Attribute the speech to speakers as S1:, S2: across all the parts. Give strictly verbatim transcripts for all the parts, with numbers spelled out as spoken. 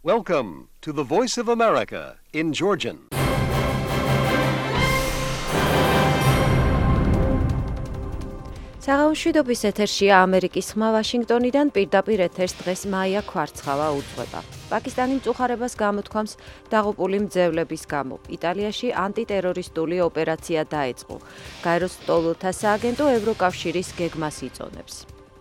S1: Welcome to the Voice of America in Georgian.
S2: საღამოშვიდობის ეთერშია ამერიკის ხმა ვაშინგტონიდან პირდაპირ ეთერს დღეს მაია ქვარცხავა უძღვება. პაკისტანი მწუხარებას გამოთქვამს დაღუპული მძევლების გამო. იტალიაში ანტიტერორისტული ოპერაცია დაეწყო. გაეროს ლტოლვილთა სააგენტო ევროკავშირის გეგმას იწონებს.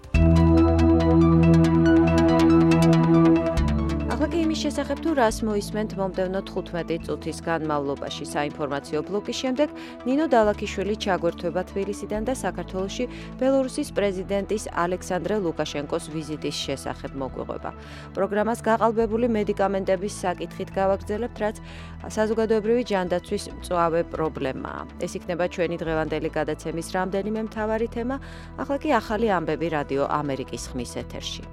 S2: ახლა იმის შესახებ თუ რას მოისმენთ მომდევნო თხუთმეტი წუთის განმავლობაში საინფორმაციო ბლოკის შემდეგ ნინო დალაქიშვილი ჩაგვერთვება თბილისიდან და საქართველოში ბელორუსის პრეზიდენტის ალექსანდრე ლუკაშენკოს ვიზიტის შესახებ მოგვიყვება. პროგრამას გაყალბებული მედიკამენტების საკითხით გავაგრძელებთ, რაც საზოგადოებრივი ჯანდაცვის მწვავე პრობლემაა. ეს იქნება ჩვენი დღევანდელი გადაცემის რამდენიმე მთავარი თემა, ახლა კი ახალი ამბები რადიო ამერიკის ხმის ეთერში.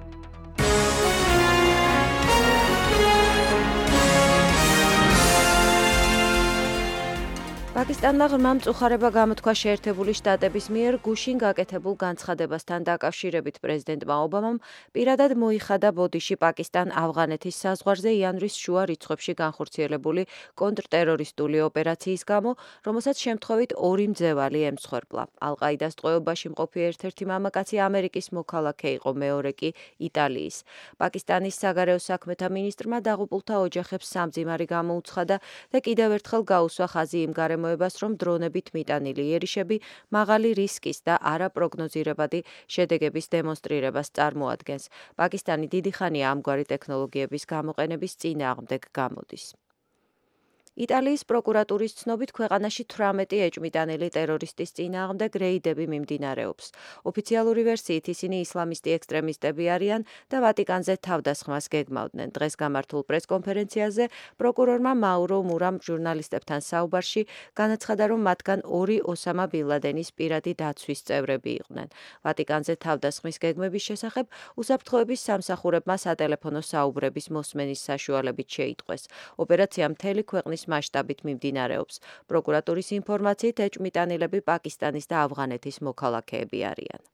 S2: პაკისტანმა ღრმა მწუხარება გამოთქვა შეერთებული შტატების მიერ გუშინ გაკეთებულ განცხადებასთან დაკავშირებით. პრეზიდენტმა ობამამ პირადად მოიხადა ბოდიში პაკისტან-ავღანეთის საზღვარზე იანვრის შუა რიცხვებში განხორციელებული კონტრტერორისტული ოპერაციის გამო, რომელსაც შემთხვევით ორი მძევალი ემსხვერპლა. ალ-ყაიდას ტყვეობაში მყოფი ერთ-ერთი მამაკაცი ამერიკის მოქალაქე იყო, მეორე კი იტალიის. პაკისტანის საგარეო საქმეთა მინისტრმა დაღუპულთა ოჯახებს სამძიმარი გამოუცხადა და კიდევ ერთხელ გაუსვა ხაზი იმ გარემოებაზე, რომ დრონებით მიტანილი იერიშები მაღალი რისკის და არაპროგნოზირებადი შედეგების დემონსტრირებას წარმოადგენს. პაკისტანი დიდი ხანია ამგვარი ტექნოლოგიების გამოყენების წინააღმდეგ გამოდის. იტალიის პროკურატურის ცნობით ქვეყანაში თვრამეტი ეჭვმიტანილი ტერორისტის წინააღმდეგ რეიდები მიმდინარეობს. ოფიციალური ვერსიით ისინი ისლამისტი ექსტრემისტები არიან და ვატიკანზე თავდასხმას გეგმავდნენ. დღეს გამართულ პრესკონფერენციაზე პროკურორმა მაურო მურამ ჟურნალისტებთან საუბარში განაცხადა, რომ მათგან ორი ოსამა ბინ ლადენის პირადი დაცვის წევრები იყვნენ. ვატიკანზე თავდასხმის გეგმების შესახებ უსაფრთხოების სამსახურებმა სატელეფონო საუბრების მოსმენის საშუალებით შეიტყვეს. ოპერაცია მთელი ქვეყნის მასშტაბით მიმდინარეობს. პროკურატურის ინფორმაციით ეჭვმიტანილები პაკისტანის და ავღანეთის მოქალაქეები არიან.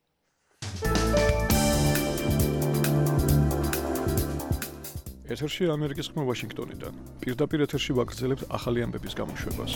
S3: ეთერში ამერიკის ხმა ვაშინგტონიდან. პირდაპირ ეთერში ვაგრძელებთ ახალი ამბების გამოშვებას.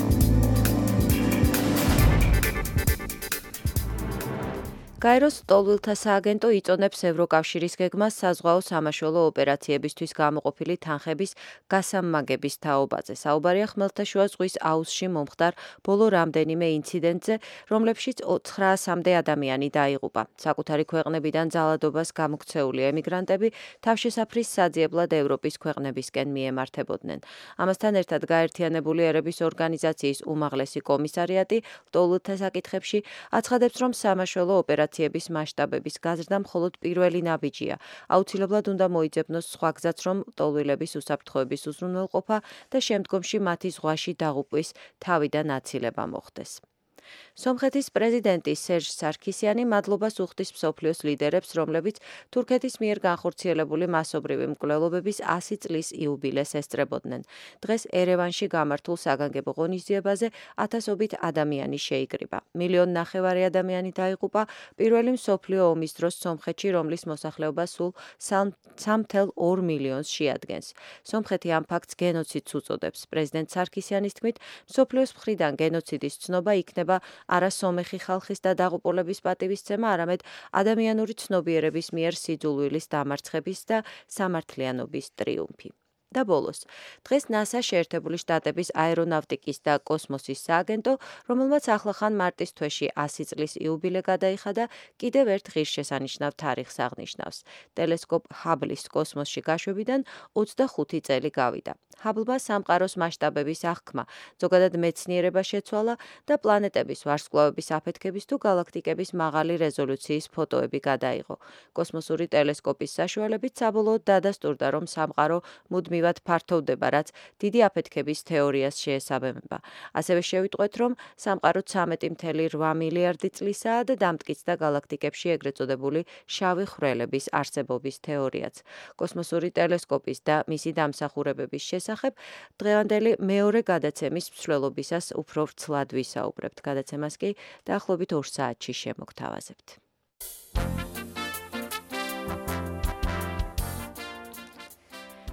S2: გაეროს ლტოლვილთა სააგენტო იწონებს ევროკავშირის გეგმას საზღვაო სამაშველო ოპერაციებისთვის გამოყოფილი თანხების გასამმაგების თაობაზე. საუბარია ხმელთაშუა ზღვის აუზში მომხდარ ბოლო რამდენიმე ინციდენტზე, რომლებშიც ცხრაასამდე ადამიანი დაიღუპა. საკუთარი ქვეყნებიდან ძალადობას გამოქცეული ემიგრანტები თავშესაფრის საძიებლად ევროპის ქვეყნებისკენ მიემართებოდნენ. ამასთან ერთად გაერთიანებული ერების ორგანიზაციის უმაღლესი კომისარიატი ლტოლვილთა საკითხებში აცხადებს, რომ სამაშველო ოპერაციები ოპერაციების მასშტაბების გაზრდა მხოლოდ პირველი ნაბიჯია. აუცილებლად უნდა მოიძებნოს სხვა გზაც, რომ ლტოლვილების უსაფრთხოების უზრუნველყოფა და შემდგომში მათი ზღვაში დაღუპვის თავიდან აცილება მოხდეს. სომხეთის პრეზიდენტი სერჟ სარქისიანი მადლობას უხდის მსოფლიოს ლიდერებს, რომლებიც თურქეთის მიერ განხორციელებული მასობრივი მკვლელობების ასი წლის იუბილეს ესწრებოდნენ. დღეს ერევანში გამართულ საგანგებო ღონისძიებაზე ათასობით ადამიანი შეიკრიბა. მილიონ ნახევარი ადამიანი დაიღუპა პირველი მსოფლიო ომის დროს სომხეთში, რომლის მოსახლეობა სულ სამი წამო ორი მილიონს შეადგენს. სომხეთი ამ ფაქტს გენოციდს უწოდებს. პრეზიდენტ სარქისიანის თქმით, მსოფლიოს მხრიდან გენოციდის ცნობა იქნება არა სომეხი ხალხის და დაღუპულების პატივისცემა, არამედ ადამიანური ცნობიერების მიერ სიძულვილის დამარცხების და სამართლიანობის ტრიუმფი. და ბოლოს, დღეს ნასა შეერთებული შტატების აერონავტიკის და კოსმოსის სააგენტო, რომელმაც ახლახან მარტის თვეში ასი წლის იუბილე გადაიხადა, კიდევ ერთ ღირსშესანიშნავ თარიღს აღნიშნავს. ტელესკოპ ჰაბლის კოსმოსში გაშვებიდან ოცდახუთი წელი გავიდა. ჰაბლმა სამყაროს მასშტაბების აღქმა, ზოგადად მეცნიერება შეცვალა და პლანეტების ვარსკვლავების აფეთქების თუ გალაქტიკების მაღალი რეზოლუციის ფოტოები გადაიღო. კოსმოსური ტელესკოპის საშუალებით საბოლოოდ დადასტურდა, რომ სამყარო მუდმივად ფართოვდება, რაც დიდი აფეთქების თეორიას შეესაბამება. ასევე შევიტყვეთ, რომ სამყარო ცამეტი წამო რვა მილიარდი წლისაა და დამტკიცდა გალაქტიკებში ეგრეთ წოდებული შავი ხვრელების არსებობის თეორიაც. კოსმოსური ტელესკოპის და მისი დამსახურებების შესახებ დღევანდელი მეორე გადაცემის მსვლელობისას უფრო ვრცლად ვისაუბრებთ. გადაცემას კი დაახლოებით ორ საათში შემოგთავაზებთ.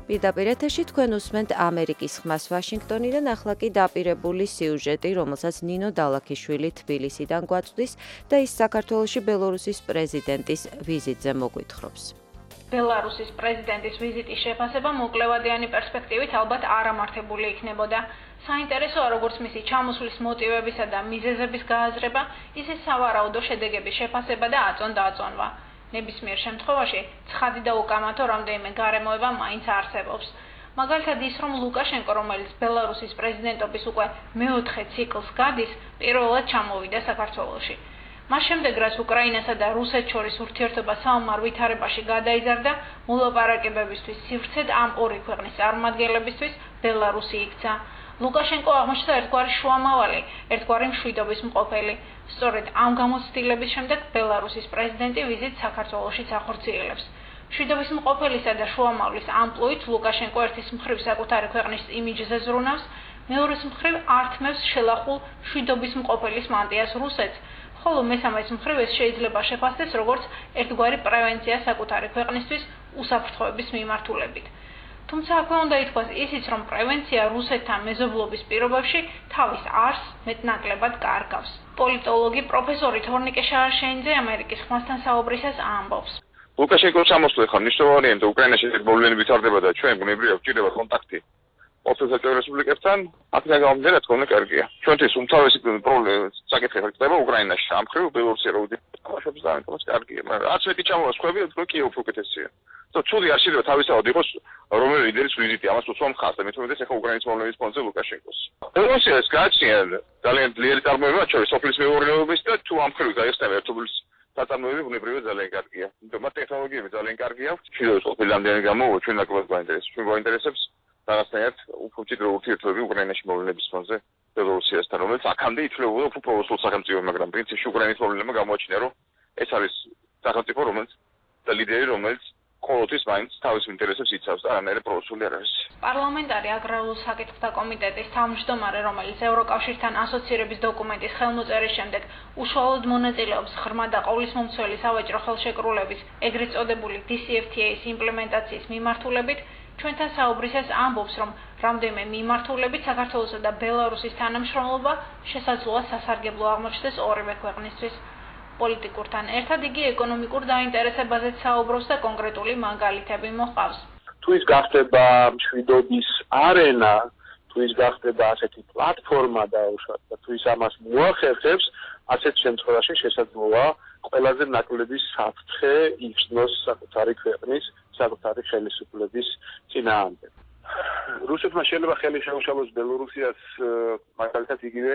S2: პირდაპირ ეთერში თქვენ უსმენთ ამერიკის ხმას ვაშინგტონიდან, ახლა კი დაპირებული სიუჟეტი, რომელსაც ნინო დალაქიშვილი თბილისიდან გვაწვდის და ის საქართველოში ბელორუსის პრეზიდენტის ვიზიტზე მოგვითხრობს.
S4: ბელარუსის პრეზიდენტის ვიზიტის შეფასება მოკლევადიანი პერსპექტივით ალბათ არ ამართებული იქნებოდა. საინტერესოა როგორც მისი ჩამოსვლის მოტივებისა და მიზეზების გააზრება, ისე სავარაუდო შედეგების შეფასება და აწონ-დააწონვა. ნებისმიერ შემთხვევაში ცხადი და უკამათო რამდენიმე გარემოება მაინც არსებობს. მაგალითად ის, რომ ლუკაშენკო, რომელიც ბელარუსის პრეზიდენტობის უკვე მეოთხე ციკლს გადის, პირველად ჩამოვიდა საქართველოში. მას შემდეგ, რაც უკრაინასა და რუსეთს შორის ურთიერთობა საომარ ვითარებაში გადაიზარდა, მოლაპარაკებებისთვის სივრცედ ამ ორი ქვეყნის წარმომადგენლებისთვის ბელარუსი იქცა. ლუკაშენკო აღმოჩნდა ერთგვარი შუამავალი, ერთგვარი მშვიდობის მყოფელი. სწორედ ამ გამოცდილების შემდეგ ბელარუსის პრეზიდენტი ვიზიტს საქართველოშიც ახორციელებს. მშვიდობის მყოფელისა და შუამავლის ამპლუით ლუკაშენკო ერთის მხრივ საკუთარი ქვეყნის იმიჯზე ზრუნავს, მეორეს მხრივ ართმევს შელახულ მშვიდობის მყოფელის მანტიას რუსეთს, ხოლო მესამეს მხრივ ეს შეიძლება შეფასდეს როგორც ერთგვარი პრევენცია საკუთარი ქვეყნისთვის უსაფრთხოების მიმართულებით. თუმცა აქვე უნდა ითქვას ისიც, რომ პრევენცია რუსეთთან მეზობლობის პირობებში თავის არსს მეტნაკლებად კარგავს. პოლიტოლოგი პროფესორი თორნიკე შააშენიძე ამერიკის ხმასთან საუბრისას ამბობს.
S5: ლუკაშენკოს ჩამოსვლა ხომ მნიშვნელოვანია, რომ უკრაინაში მოვლენები ვითარდება და ჩვენ ბუნებრივია გვჭირდება კონტაქტი ოფიციალურ რესპუბლიკებთან, აქედან გამომდინარე თქონდა კარგია. ჩვენთვის უმთავრესი პრობლემა საკითხი ხდება უკრაინაში, ამ ხრივ ბელორუსი რო ვიდეოშობს და ამიტომაც კარგია, მაგრამ რაც მეტი ჩამოვასხვევი, უფრო კი უფრო უკეთესია. და ცუდი არ შეიძლება თავისთავად იყოს რომელი ლიდერის ვიზიტი, ამას უცვლამ ხაზს და მე თვითონ ეხა უკრაინის პრობლემის ფონზე ლუკაშენკოს. ბელორუსიას გააჩნია ძალიან ძლიერი წარმოება, შორის სოფლის მეურნეობის და თუ ამ ხრივ გაიხსნება ერთობლის საწარმოები ბუნებრივია ძალიან კარგია. იმიტომ რომ ტექნოლოგიები ძალიან კარგია. შეიძლება სოფლის ამდენი გამოვა ჩვენ ნაკლებად გვაინტერესებს. ჩვენ გვაინტერესებს რაღაცნაირად უფრო მჭიდრო ურთიერთობები უკრაინაში მოვლენების ფონზე ბელორუსიასთან, რომელიც აქამდე ითვლებოდა უფრო პროვოსულ სახელმწიფო, მაგრამ პრინციპში უკრაინის პრობლემა გამოაჩინა, რომ ეს არის სახელმწიფო, რომელიც და ლიდერი, რომელიც ყოველთვის მაინც თავის ინტერესებს იცავს და არანაირი პროვოსული არ არის.
S4: პარლამენტარი აგრარულ საკითხთა კომიტეტის თავმჯდომარე, რომელიც ევროკავშირთან ასოცირების დოკუმენტის ხელმოწერის შემდეგ უშუალოდ მონაწილეობს ღრმა და ყოვლისმომცველი სავაჭრო ხელშეკრულების, ეგრეთ წოდებული დი სი ეფ თი ეის იმპლემენტაციის მიმართულებით, ჩვენთან საუბრისას ამბობს, რომ რამდენიმე მიმართულებით საქართველოსა და ბელარუსის თანამშრომლობა შესაძლოა სასარგებლო აღმოჩნდეს ორივე ქვეყნისთვის. პოლიტიკურთან ერთად იგი ეკონომიკურ დაინტერესებაზეც საუბრობს და კონკრეტული მაგალითები მოყავს.
S6: თუ ის გახდება მშვიდობის არენა, თუ ის გახდება ასეთი პლატფორმა დაუშვათ და თუ ის ამას მოახერხებს, ასეთ შემთხვევაში შესაძლოა ყველაზე ნაკლების საფრთხე იხსნოს საკუთარი ქვეყნის, საკუთარი ხელისუფლების წინააღმდეგ. რუსეთმა შეიძლება ხელი შეუშალოს ბელორუსიას მაგალითად იგივე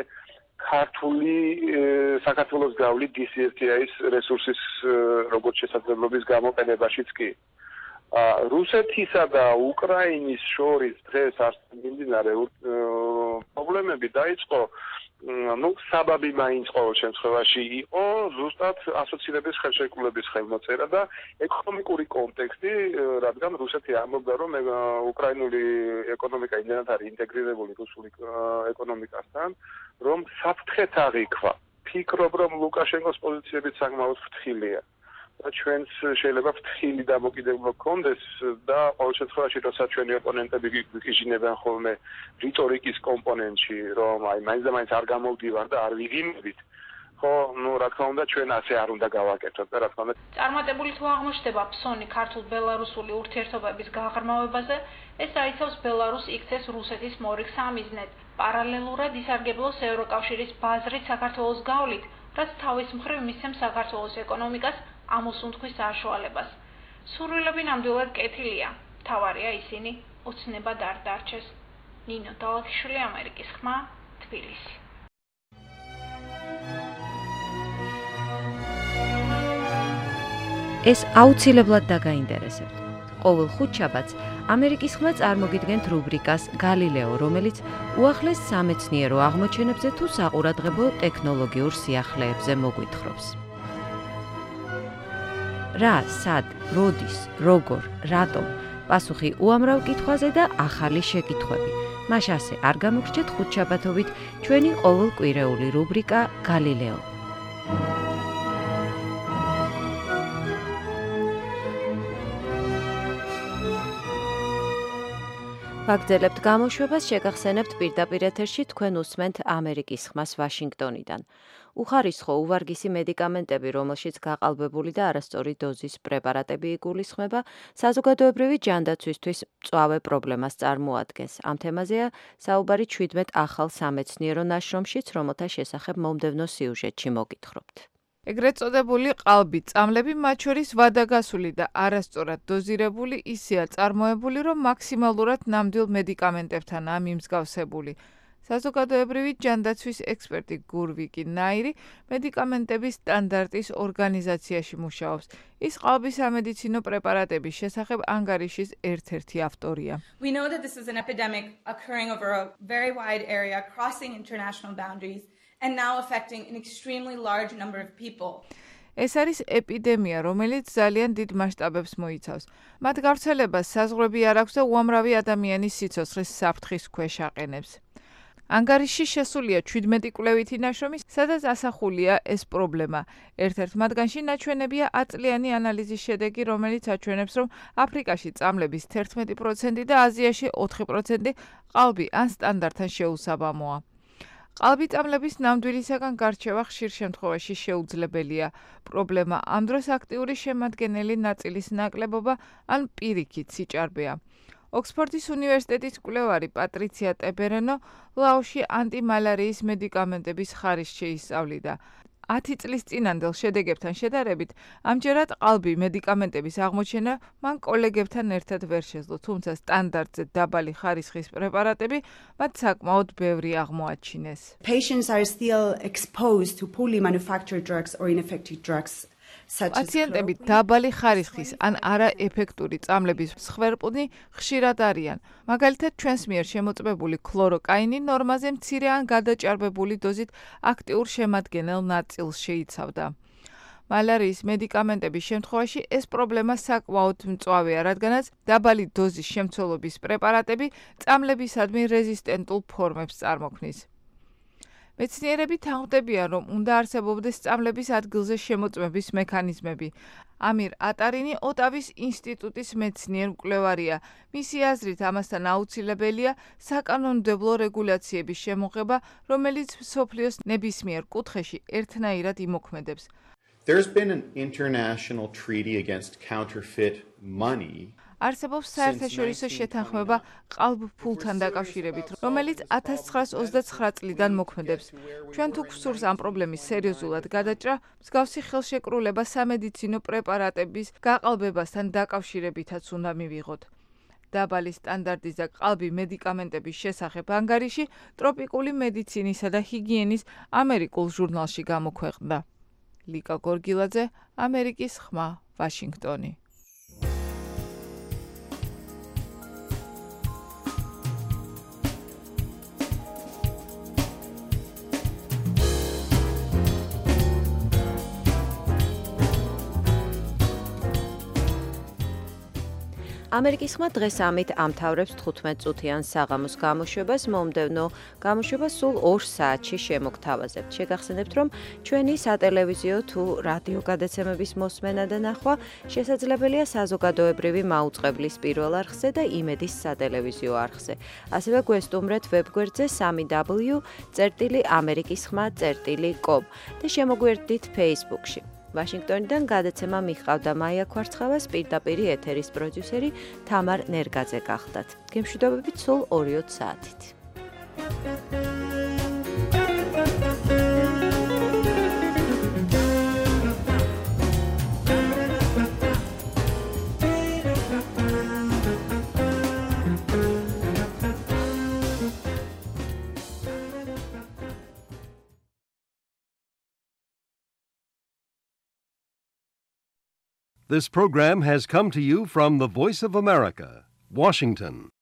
S6: ქართული საქართველოს გავლით დი სი ეფ თი ეის რესურსის როგორც შესაძლებლობის გამოყენებაშიც კი. რუსეთისა და უკრაინის შორის დღეს მიმდინარე პრობლემები დაიწყო, ну, საბაბი მაინც ყოველ შემთხვევაში იყო ზუსტად ასოცირების ხელშეკრულების ხელმოწერა და ეკონომიკური კონტექსტი, რადგან რუსეთი ამბობდა, რომ უკრაინული ეკონომიკა იმდენად არის ინტეგრირებული რუსული ეკონომიკასთან, რომ საფრთხეთ აღიქვა. ფიქრობ, რომ ლუკაშენკოს პოზიციებიც საკმაოდ ფრთხილია. და ჩვენს შეიძლება ფრთხილი დამოკიდებულება გქონდეს და ყოველ შემთხვევაში როცა ჩვენი ოპონენტები გიგიჟინებენ ხოლმე რიტორიკის კომპონენტში, რომ აი მაინც და მაინც არ გამოვდივარ და არ ვიგინებით, ხო, ну, რა თქმა უნდა, ჩვენ ასე არ უნდა გავაკეთოთ და რა თქმა უნდა.
S4: წარმატებული თუ აღმოჩნდება ფსონი ქართულ-ბელარუსული ურთიერთობების გაღრმავებაზე, ეს აიცავს ბელარუსს იქცეს რუსეთის მორიგ სამიზნედ. პარალელურად ისარგებლოს ევროკავშირის ბაზრით საქართველოს გავლით, რაც თავის მხრივ მისცემს საქართველოს ეკონომიკას ამოსუნთქვის საშუალებას. სურვილები ნამდვილად კეთილია, მთავარია ისინი ოცნებად არ დარჩეს. ნინო დალაქიშვილი, ამერიკის ხმა, თბილისი.
S2: ეს აუცილებლად დაგაინტერესებთ. ყოველ ხუთშაბათს ამერიკის ხმა წარმოგიდგენთ რუბრიკას გალილეო, რომელიც უახლეს სამეცნიერო აღმოჩენებზე თუ საყურადღებო ტექნოლოგიურ სიახლეებზე მოგვითხრობს. რა, სად, როდის, როგორ, რატომ, პასუხი უამრავ კითხვაზე და ახალი შეკითხვები. მას ასე არ გამოგრჩეთ ხუთშაბათობით ჩვენი ყოველკვირეული რუბრიკა გალილეო. გაგრძელებთ გამოშვებას, შეგახსენებთ პირდაპირ ეთერში თქვენ უსმენთ ამერიკის ხმას ვაშინგტონიდან. უხარისხო უვარგისი მედიკამენტები, რომელშიც გაყალბებული და არასწორი დოზის პრეპარატები იგულისხმება, საზოგადოებრივი ჯანდაცვისთვის მწვავე პრობლემას წარმოადგენს. ამ თემაზეა საუბარი ჩვიდმეტ ახალ სამეცნიერო ნაშრომშიც, რომელთა შესახებ მომდევნო სიუჟეტში მოგითხრობთ.
S7: ეგრეთ წოდებული ყალბი წამლები, მათ შორის ვადაგასული და არასწორად დოზირებული, ისეა წარმოებული, რომ მაქსიმალურად ნამდვილ მედიკამენტებთანაა მიმსგავსებული. საზოგადოებრივი ჯანდაცვის ექსპერტი გურვიკი ნაირი მედიკამენტების სტანდარტის ორგანიზაციაში მუშაობს. ის ყალბის სამედიცინო პრეპარატების შესახებ ანგარიშის ერთ-ერთი ავტორია.
S8: We know that this is an epidemic occurring over a very wide area, crossing international boundaries and now affecting an extremely large number of people.
S7: ეს არის ეპიდემია, რომელიც ძალიან დიდ მასშტაბებს მოიცავს. მათ გავრცელებას საზღვრები არ აქვს და უამრავი ადამიანის სიცოცხლის საფრთხის ქვეშ აყენებს. ანგარიში შესულია ჩვიდმეტი კვლევითი ნაშრომი, სადაც ასახულია ეს პრობლემა. ერთ-ერთ მათგანში ნაჩვენებია ათწლიანი ანალიზის შედეგი, რომელიც აჩვენებს, რომ აფრიკაში წამლების თერთმეტი პროცენტი და აზიაში ოთხი პროცენტი ყალბი ან სტანდარტთან შეუსაბამოა. ყალბი წამლების ნამდვილისაგან გარჩევა ხშირ შემთხვევაში შეუძლებელია. პრობლემა ამ დროს აქტიური შემადგენელი ნაწილის ნაკლებობა ან პირიქით სიჭარბეა. ოქსფორდის უნივერსიტეტის კვლევარი პატრიცია ტებერენო ლაოსში ანტიმალარიის მედიკამენტების ხარისხს შეისწავლიდა. ათი წლის წინანდელ შედეგებთან შედარებით, ამჯერად ყალბი მედიკამენტების აღმოჩენა მან კოლეგებთან ერთად ვერ შეძლო, თუმცა სტანდარტზე დაბალი ხარისხის პრეპარატები მათ საკმაოდ ბევრი აღმოაჩინეს.
S9: Patients are still exposed to poorly manufactured drugs or ineffective drugs.
S7: პაციენტები დაბალი ხარისხის ან არაეფექტური წამლების მსხვერპლნი ხშირად არიან. მაგალითად, ჩვენს მიერ შემოწმებული ქლოროკაინი ნორმაზე მცირე ან გადაჭარბებული დოზით აქტიურ შემადგენელ ნაწილს შეიცავდა. მალარიის მედიკამენტების შემთხვევაში ეს პრობლემა საკმაოდ მწვავეა, რადგანაც დაბალი დოზის შემცველობის პრეპარატები წამლებისადმი რეზისტენტულ ფორმებს წარმოქმნის. მეცნიერები თანხმდებიან, რომ უნდა არსებობდეს წამლების ადგილზე შემოწმების მექანიზმები. ამირ ატარინი ოტავის ინსტიტუტის მეცნიერ-მკვლევარია. მისი აზრით, ამასთან აუცილებელია საკანონმდებლო რეგულაციების შემოღება, რომელიც მსოფლიოს ნებისმიერ კუთხეში ერთნაირად იმოქმედებს.
S10: There's been an international treaty against counterfeit money.
S7: არსებობს საერთაშორისო შეთანხმება ყალბ ფულთან დაკავშირებით, რომელიც ათას ცხრაას ოცდაცხრა წლიდან მოქმედებს. ჩვენ თუ გვსურს ამ პრობლემის სერიოზულად გადაჭრა, მსგავსი ხელშეკრულება სამედიცინო პრეპარატების გაყალბებასთან დაკავშირებითაც უნდა მივიღოთ. დაბალი სტანდარტის და ყალბი მედიკამენტების შესახებ ანგარიში ტროპიკული მედიცინისა და ჰიგიენის ამერიკულ ჟურნალში გამოქვეყნდა. ლიკა გორგილაძე, ამერიკის ხმა, ვაშინგტონი.
S2: ამერიკის ხმა დღეს ამით ამთავრებს თხუთმეტ წუთიან საღამოს გამოშვებას. მომდევნო გამოშვება სულ ორ საათში შემოგთავაზებთ. შეგახსენებთ, რომ ჩვენი სატელევიზიო თუ რადიო გადაცემების მოსმენა და ნახვა შესაძლებელია საზოგადოებრივი მაუწყებლის პირველ არხზე და იმედის სატელევიზიო არხზე. ასევე გვესტუმრეთ ვებგვერდზე სამი დაბლიუ წერტილი ამერიკის ხმა წერტილი კომ და შემოგვერდით Facebook-ში. ვაშინგტონიდან გადაცემა მიჰყავდა მაია ქვარცხავას, პირდაპირი ეთერის პროდიუსერი თამარ ნერგაძე გახდათ. გემშვიდობებით სულ ორი საათით.
S1: This program has come to you from the Voice of America, Washington.